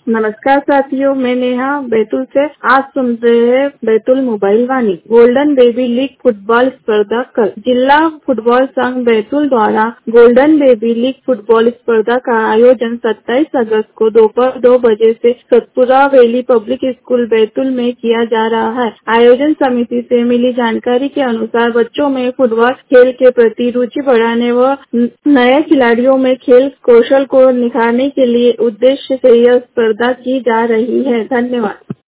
नमस्कार साथियों, मैं नेहा बैतूल से। आज सुन रहे हैं Betul mobile Vaani. Golden baby league football स्पर्धा कल। जिला फुटबॉल संघ बैतूल द्वारा गोल्डन बेबी लीग फुटबॉल स्पर्धा का आयोजन 27 अगस्त को दोपहर 2 बजे से Satpura valley public school Betul में किया जा रहा है। आयोजन समिति से मिली जानकारी के अनुसार बच्चों में फुटबॉल खेल के प्रति रुचि बढ़ाने व नए खिलाड़ियों में खेल कौशल को निखारने के लिए उद्देश्य से यह स्पर्धा की जा रही है। धन्यवाद।